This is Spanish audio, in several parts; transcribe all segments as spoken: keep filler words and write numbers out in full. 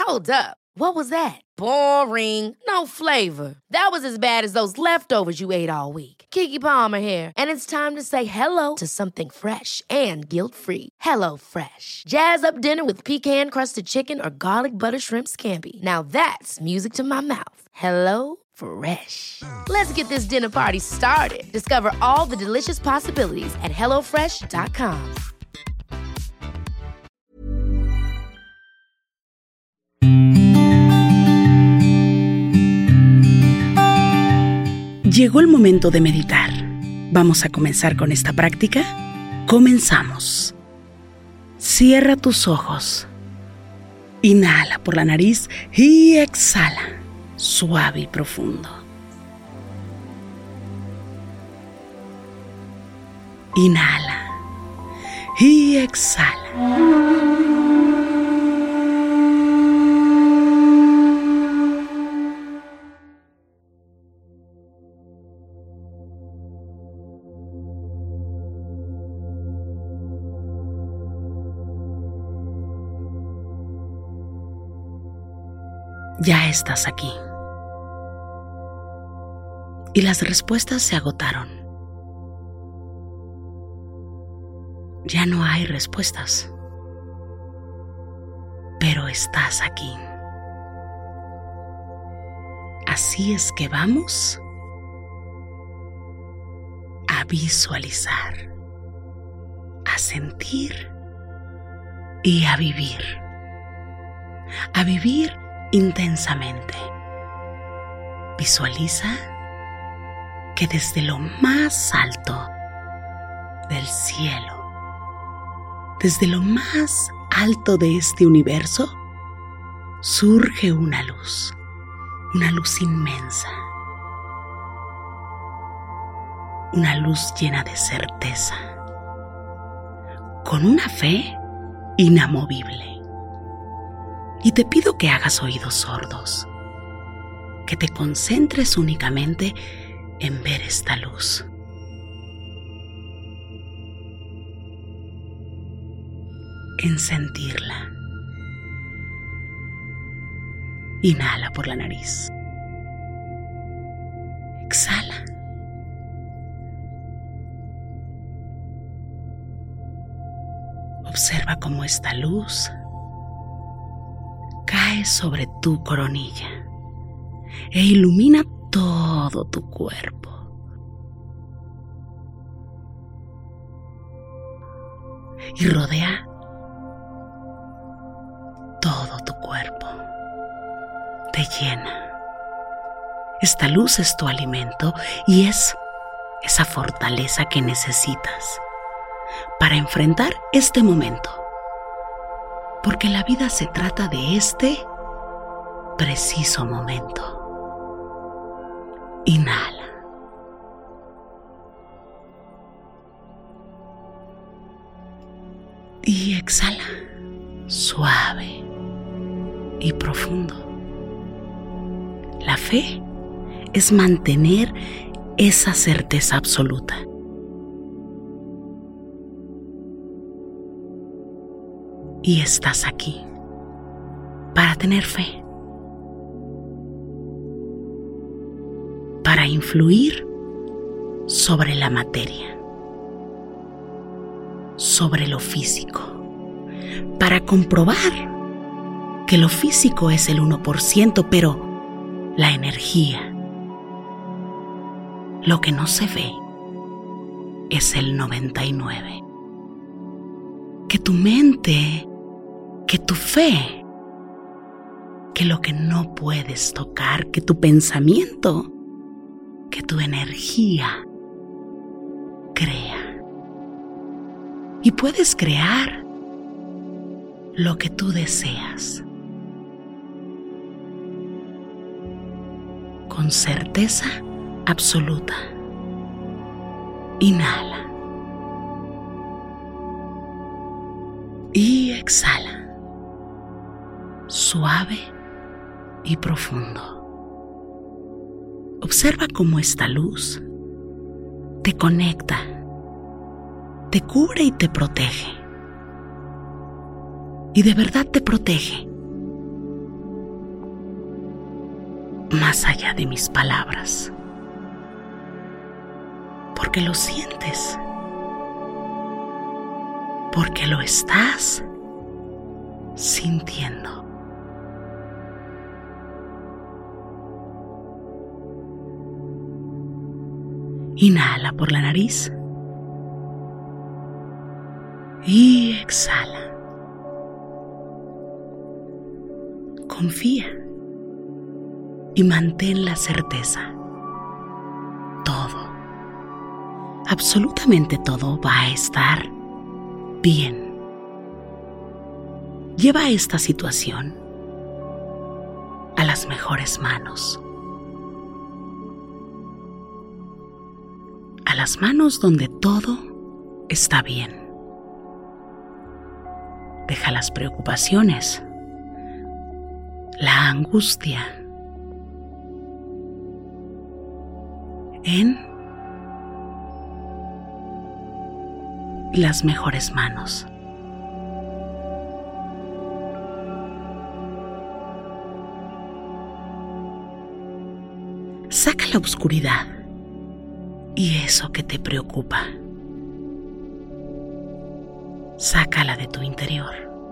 Hold up. What was that? Boring. No flavor. That was as bad as those leftovers you ate all week. Keke Palmer here, and it's time to say hello to something fresh and guilt-free. Hello Fresh. Jazz up dinner with pecan-crusted chicken or garlic butter shrimp scampi. Now that's music to my mouth. Hello Fresh. Let's get this dinner party started. Discover all the delicious possibilities at hello fresh dot com. Llegó el momento de meditar. ¿Vamos a comenzar con esta práctica? Comenzamos. Cierra tus ojos. Inhala por la nariz y exhala, suave y profundo. Inhala y exhala. Ya estás aquí. Y las respuestas se agotaron. Ya no hay respuestas. Pero estás aquí. Así es que vamos a visualizar, a sentir y a vivir. A vivir intensamente. Visualiza que desde lo más alto del cielo, desde lo más alto de este universo, surge una luz, una luz inmensa, una luz llena de certeza, con una fe inamovible. Y te pido que hagas oídos sordos, que te concentres únicamente en ver esta luz. En sentirla. Inhala por la nariz. Exhala. Observa cómo esta luz cae sobre tu coronilla e ilumina todo tu cuerpo. Y rodea todo tu cuerpo. Te llena. Esta luz es tu alimento y es esa fortaleza que necesitas para enfrentar este momento. Porque la vida se trata de este preciso momento. Inhala. Y exhala, suave y profundo. La fe es mantener esa certeza absoluta. Y estás aquí para tener fe, para influir sobre la materia, sobre lo físico, para comprobar que lo físico es el uno por ciento, pero la energía, lo que no se ve, es el noventa y nueve por ciento. Que tu mente, que tu fe, que lo que no puedes tocar, que tu pensamiento, que tu energía crea. Y puedes crear lo que tú deseas. Con certeza absoluta. Inhala. Y exhala, suave y profundo. Observa cómo esta luz te conecta, te cubre y te protege. Y de verdad te protege. más allá de mis palabras, porque lo sientes, porque lo estás sintiendo. Inhala por la nariz y exhala. Confía y mantén la certeza. Todo, absolutamente todo va a estar bien. Lleva esta situación a las mejores manos. A las manos donde todo está bien. Deja las preocupaciones, la angustia en las mejores manos. Saca la oscuridad y eso que te preocupa. Sácala de tu interior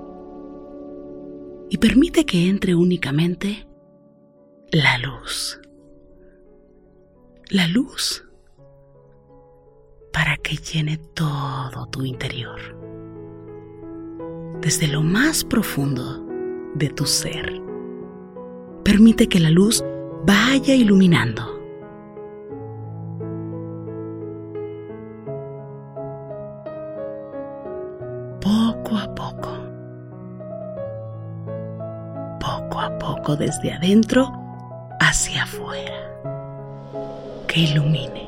y permite que entre únicamente la luz. La luz para que llene todo tu interior, desde lo más profundo de tu ser. Permite que la luz vaya iluminando. Poco a poco, poco a poco desde adentro hacia afuera, que ilumine.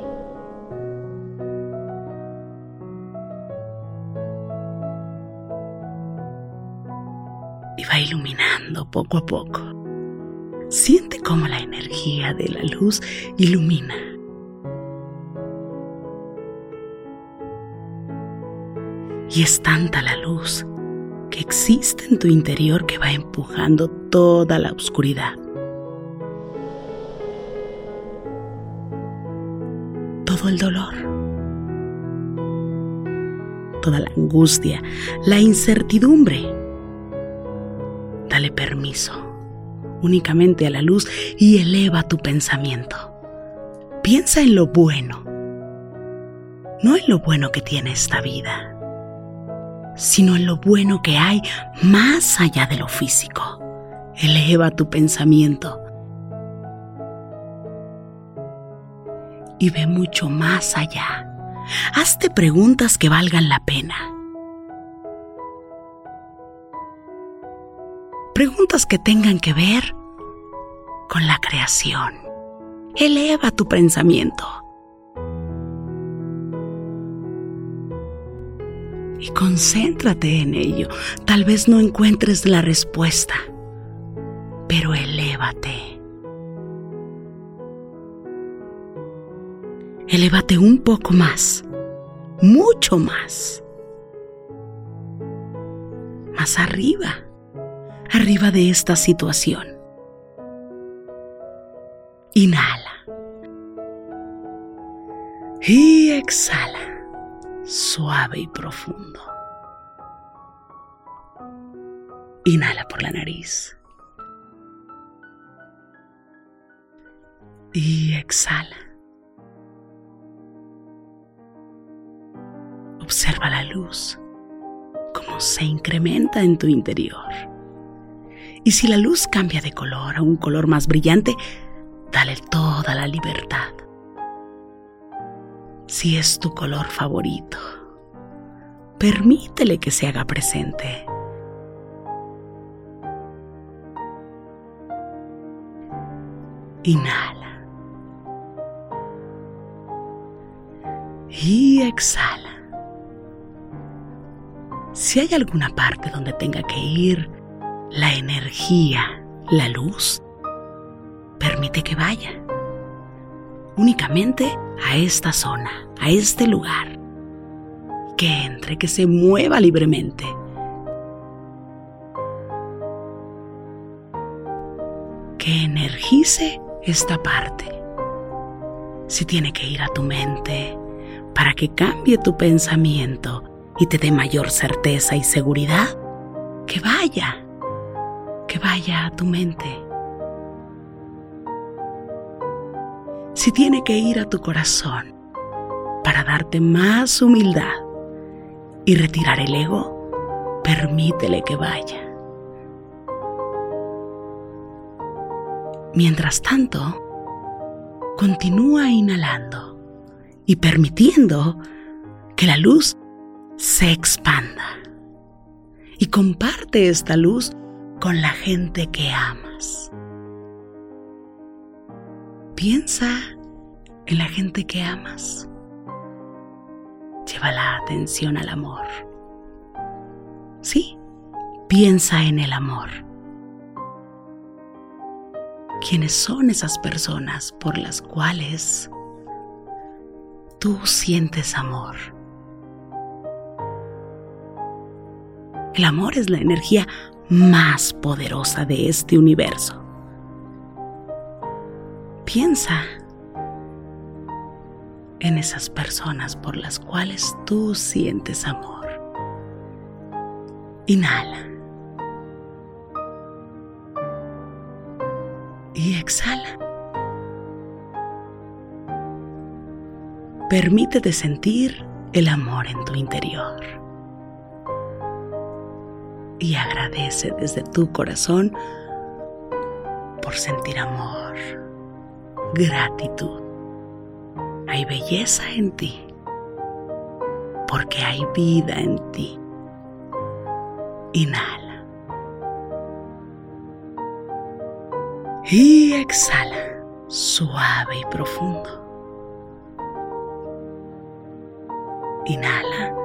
Y va iluminando poco a poco. Siente cómo la energía de la luz ilumina. Y es tanta la luz que existe en tu interior que va empujando toda la oscuridad. Todo el dolor, toda la angustia, la incertidumbre. Dale permiso únicamente a la luz y eleva tu pensamiento. Piensa en lo bueno, no en lo bueno que tiene esta vida, sino en lo bueno que hay más allá de lo físico. Eleva tu pensamiento y ve mucho más allá. Hazte preguntas que valgan la pena. Preguntas que tengan que ver con la creación. Eleva tu pensamiento. Y concéntrate en ello. Tal vez no encuentres la respuesta, pero elévate. Elévate un poco más, mucho más. Más arriba, arriba de esta situación. Inhala. Y exhala. Suave y profundo. Inhala por la nariz. Y exhala. Observa la luz, cómo se incrementa en tu interior. Y si la luz cambia de color a un color más brillante, dale toda la libertad. Si es tu color favorito, permítele que se haga presente. Inhala. Y exhala. Si hay alguna parte donde tenga que ir la energía, la luz, permite que vaya. Únicamente a esta zona, a este lugar. Que entre, que se mueva libremente. Que energice esta parte. Si tiene que ir a tu mente para que cambie tu pensamiento y te dé mayor certeza y seguridad, que vaya, que vaya a tu mente. Si tiene que ir a tu corazón para darte más humildad y retirar el ego, permítele que vaya. Mientras tanto, continúa inhalando y permitiendo que la luz se expanda. Y comparte esta luz con la gente que amas. Piensa en la gente que amas. Lleva la atención al amor. Sí, piensa en el amor. ¿Quiénes son esas personas por las cuales tú sientes amor? El amor es la energía más poderosa de este universo. Piensa en esas personas por las cuales tú sientes amor. Inhala. Y exhala. Permítete sentir el amor en tu interior. Y agradece desde tu corazón por sentir amor, gratitud. Hay belleza en ti, porque hay vida en ti. Inhala. Y exhala, suave y profundo. Inhala.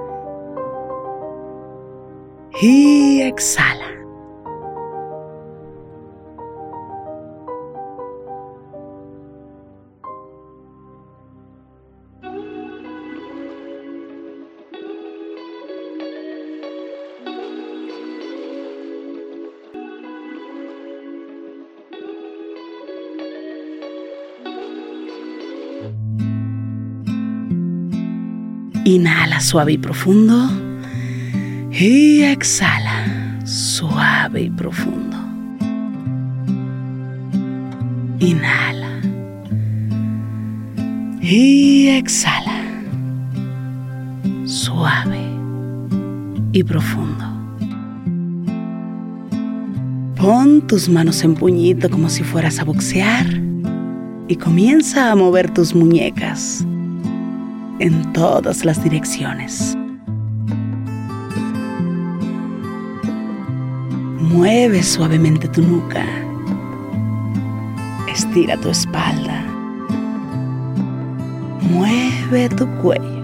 Y exhala. Inhala suave y profundo. Y exhala, suave y profundo. Inhala. Y exhala, suave y profundo. Pon tus manos en puñito como si fueras a boxear y comienza a mover tus muñecas en todas las direcciones. Mueve suavemente tu nuca. Estira tu espalda. Mueve tu cuello.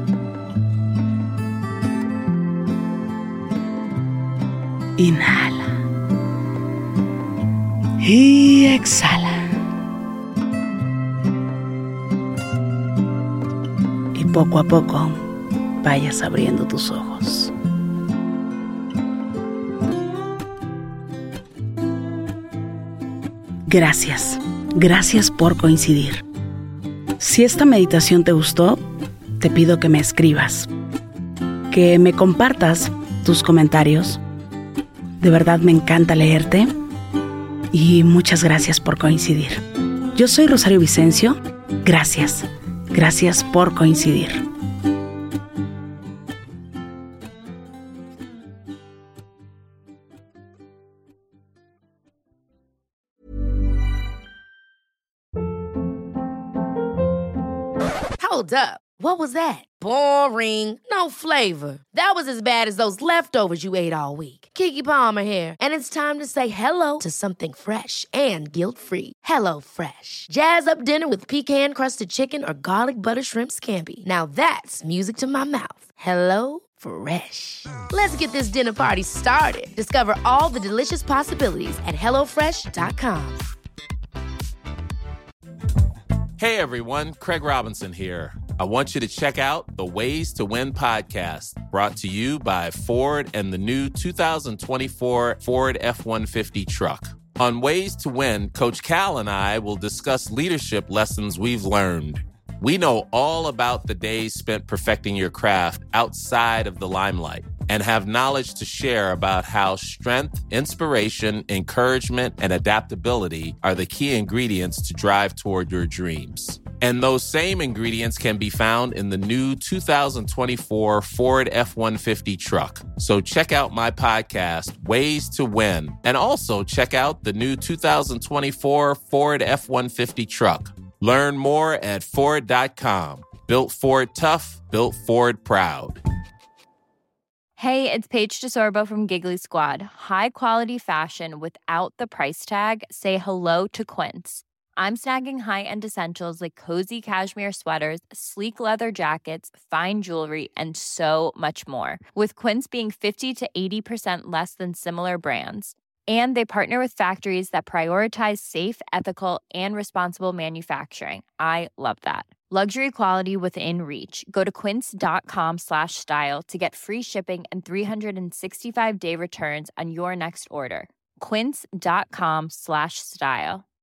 Inhala. Y exhala. Y poco a poco vayas abriendo tus ojos. Gracias, gracias por coincidir. Si esta meditación te gustó, te pido que me escribas, que me compartas tus comentarios. De verdad me encanta leerte y muchas gracias por coincidir. Yo soy Rosario Vicencio. Gracias, gracias por coincidir. Hold up. What was that? Boring. No flavor. That was as bad as those leftovers you ate all week. Keke Palmer here, and it's time to say hello to something fresh and guilt-free. Hello Fresh. Jazz up dinner with pecan-crusted chicken or garlic butter shrimp scampi. Now that's music to my mouth. Hello Fresh. Let's get this dinner party started. Discover all the delicious possibilities at hello fresh dot com. Hey everyone, Craig Robinson here. I want you to check out the Ways to Win podcast, brought to you by Ford and the new two thousand twenty-four Ford F one fifty truck. On Ways to Win, Coach Cal and I will discuss leadership lessons we've learned. We know all about the days spent perfecting your craft outside of the limelight and have knowledge to share about how strength, inspiration, encouragement, and adaptability are the key ingredients to drive toward your dreams. And those same ingredients can be found in the new two thousand twenty-four Ford F one fifty truck. So check out my podcast, Ways to Win, and also check out the new two thousand twenty-four Ford F one fifty truck. Learn more at Ford dot com. Built Ford tough, built Ford proud. Hey, it's Paige DeSorbo from Giggly Squad. High quality fashion without the price tag. Say hello to Quince. I'm snagging high-end essentials like cozy cashmere sweaters, sleek leather jackets, fine jewelry, and so much more. With Quince being fifty to eighty percent less than similar brands. And they partner with factories that prioritize safe, ethical, and responsible manufacturing. I love that. Luxury quality within reach. Go to quince.com slash style to get free shipping and three sixty-five day returns on your next order. Quince.com slash style.